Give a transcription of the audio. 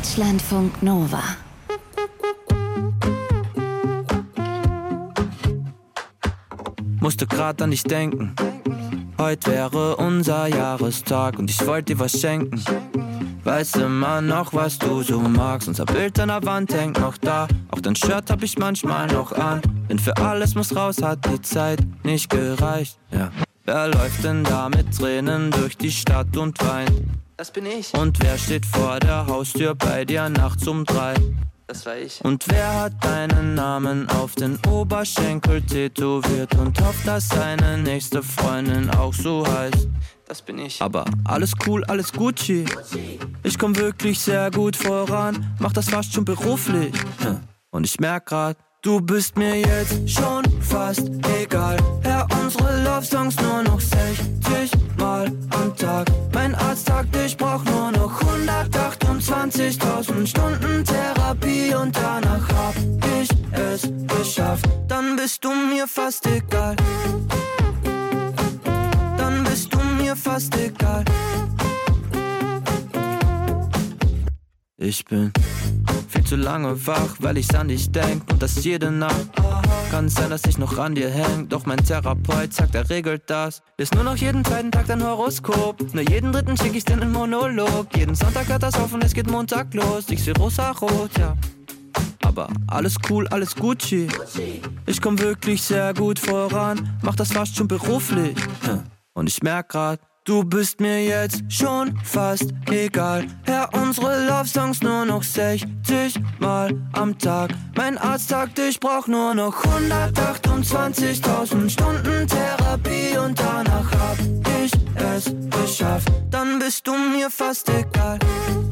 Deutschlandfunk Nova. Musste grad an dich denken. Heute wäre unser Jahrestag und ich wollte dir was schenken. Weißt immer noch, was du so magst. Unser Bild an der Wand hängt noch da. Auch dein Shirt hab ich manchmal noch an. Denn für alles muss raus, hat die Zeit nicht gereicht. Ja. Wer läuft denn da mit Tränen durch die Stadt und weint? Das bin ich. Und wer steht vor der Haustür bei dir nachts um 3? Das war ich. Und wer hat deinen Namen auf den Oberschenkel tätowiert und hofft, dass seine nächste Freundin auch so heißt? Das bin ich. Aber alles cool, alles Gucci. Ich komm wirklich sehr gut voran, mach das fast schon beruflich. Und ich merk grad, du bist mir jetzt schon fast egal. Ja, unsere Love-Songs nur noch 60 Mal am Tag. Mein Arzt sagt, ich brauch nur noch 128.000 Stunden Therapie und danach hab ich es geschafft. Dann bist du mir fast egal. Dann bist du mir fast egal. Ich bin viel zu lange wach, weil ich's an dich denk und das jede Nacht. Kann sein, dass ich noch an dir häng, doch mein Therapeut sagt, er regelt das. Ist nur noch jeden zweiten Tag dein Horoskop. Nur jeden dritten schick ich's dir in Monolog. Jeden Sonntag hört das auf und es geht Montag los. Ich seh rosa-rot, ja. Aber alles cool, alles Gucci. Ich komm wirklich sehr gut voran, mach das fast schon beruflich. Und ich merk grad, du bist mir jetzt schon fast egal. Ja, unsere Love-Songs nur noch 60 Mal am Tag. Mein Arzt sagt, ich brauch nur noch 128.000 Stunden Therapie und danach hab ich es geschafft. Dann bist du mir fast egal.